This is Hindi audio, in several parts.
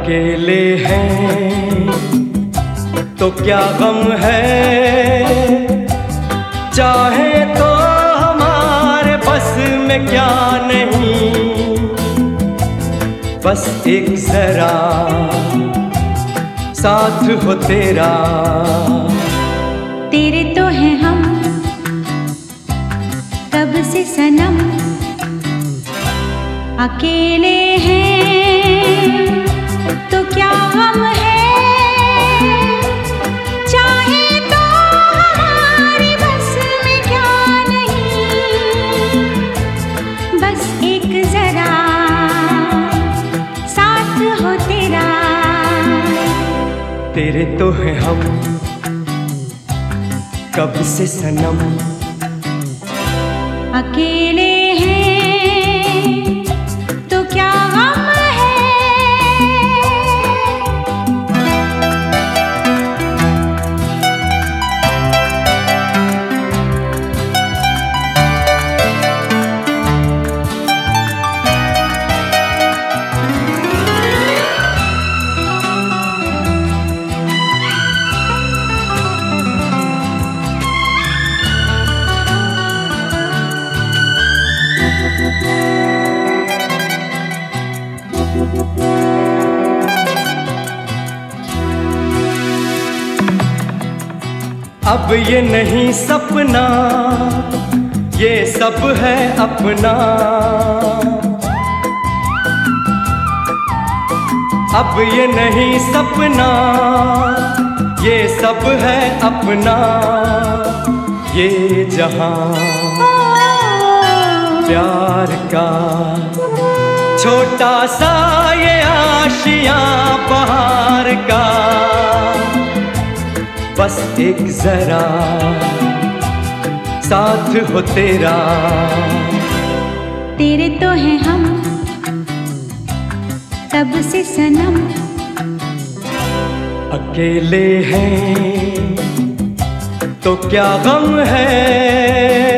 अकेले हैं तो क्या गम है, चाहे तो हमारे बस में क्या नहीं, बस एक जरा साथ हो तेरा। तेरे तो हैं हम कब से सनम, अकेले हैं तो क्या गम है, चाहे तो हमारी बस में क्या नहीं, बस एक जरा साथ हो तेरा। तेरे तो हैं हम कब से सनम, अकेले हैं तो क्या गम है। अब ये नहीं सपना, ये सब है अपना, अब ये नहीं सपना, ये सब है अपना, ये जहां प्यार का छोटा सा ये आशियां बहार का, बस एक जरा साथ हो तेरा। तेरे तो हैं हम तब से सनम, अकेले हैं तो क्या गम है।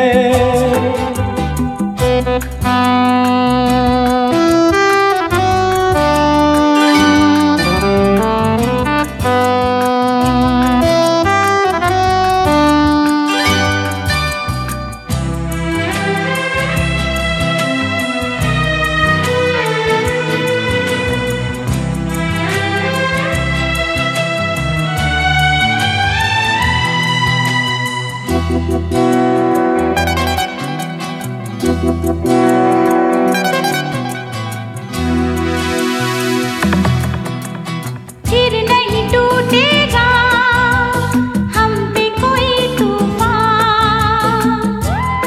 फिर नहीं टूटेगा हम पे कोई तूफान,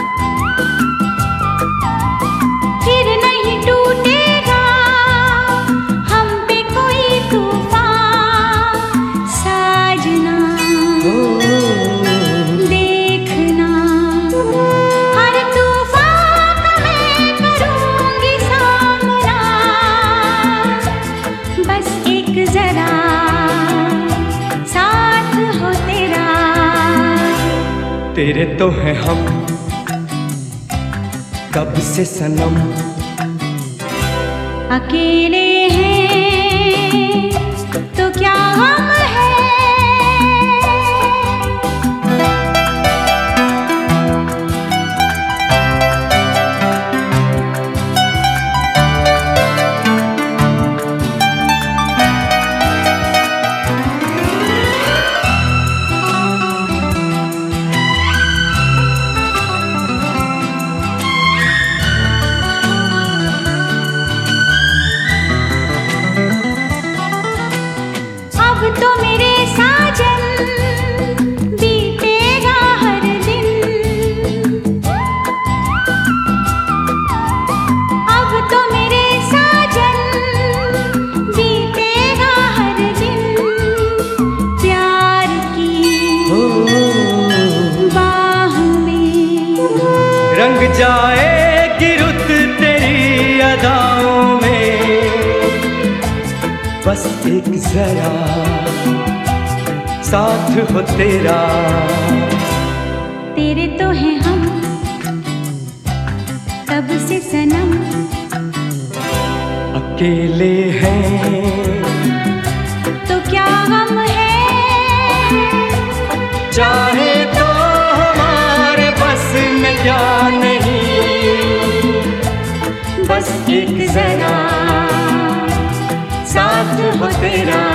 फिर नहीं टूटेगा हम पे कोई तूफान। साजना देखना हर तूफान का मैं करूंगी सामना, बस एक जरा साथ हो तेरा। तेरे तो हैं हम कब से सनम, अकेले हैं तो क्या गम है। अब तो मेरे साजन बीतेगा हर दिन, अब तो मेरे साजन बीतेगा हर दिन, प्यार की बाह में रंग जाएगी रुत तेरी अदाओं में, बस एक जरा साथ हो तेरा। तेरे तो हैं हम कब से सनम, अकेले हैं चाहे तो हमारे बस में क्या नहीं, बस एक जरा साथ हो तेरा।